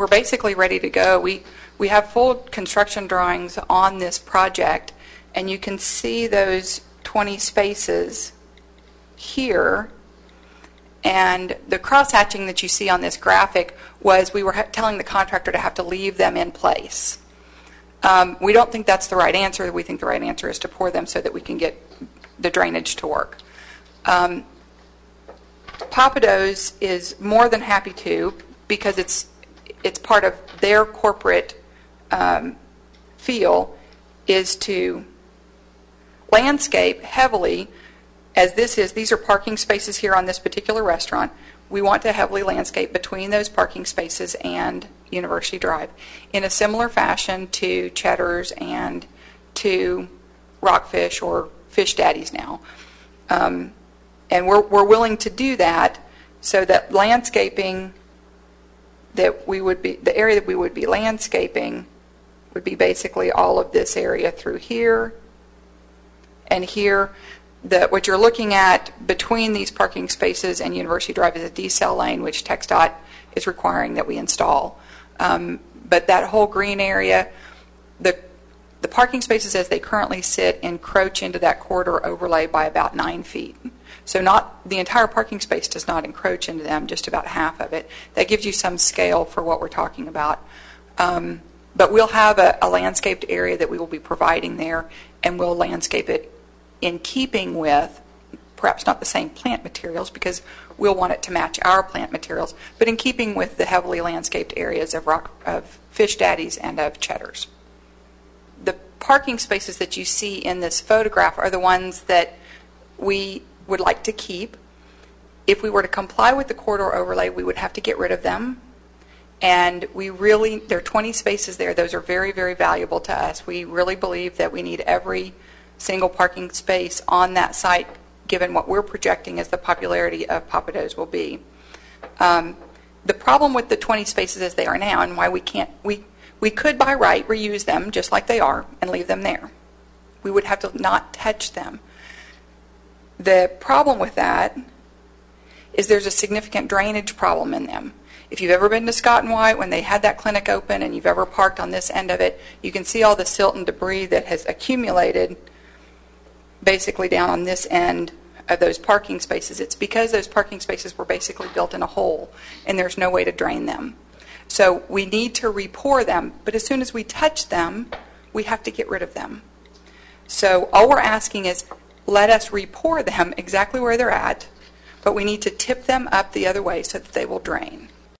we're basically ready to go. We have full construction drawings on this project, and you can see those 20 spaces here. And the cross-hatching that you see on this graphic was we were telling the contractor to have to leave them in place. We don't think that's the right answer. We think the right answer is to pour them so that we can get the drainage to work. Pappadeaux is more than happy to, because it's part of their corporate feel, is to landscape heavily, as this is. These are parking spaces here on this particular restaurant. We want to heavily landscape between those parking spaces and University Drive in a similar fashion to Cheddar's and to Rockfish or Fish Daddy's now. And we're willing to do that so that landscaping that we would be, the area that we would be landscaping would be basically all of this area through here and here. What you're looking at between these parking spaces and University Drive is a decel lane, which TxDOT is requiring that we install. But that whole green area, the parking spaces as they currently sit encroach into that corridor overlay by about 9 feet. So not the entire parking space does not encroach into them, just about half of it. That gives you some scale for what we're talking about. But we'll have a landscaped area that we will be providing there, and we'll landscape it in keeping with, perhaps not the same plant materials, because we'll want it to match our plant materials, but in keeping with the heavily landscaped areas of Fish Daddy's and of Cheddar's. The parking spaces that you see in this photograph are the ones that we would like to keep. If we were to comply with the corridor overlay, we would have to get rid of them. And there are 20 spaces there. Those are very, very valuable to us. We really believe that we need every single parking space on that site, given what we're projecting as the popularity of Pappadeaux will be. The problem with the 20 spaces as they are now, and why we can't, we could by right reuse them just like they are and leave them there. We would have to not touch them. The problem with that is there's a significant drainage problem in them. If you've ever been to Scott and White when they had that clinic open and you've ever parked on this end of it, you can see all the silt and debris that has accumulated basically down on this end of those parking spaces. It's because those parking spaces were basically built in a hole and there's no way to drain them. So we need to re-pour them, but as soon as we touch them, we have to get rid of them. So all we're asking is let us re-pour them exactly where they're at, but we need to tip them up the other way so that they will drain.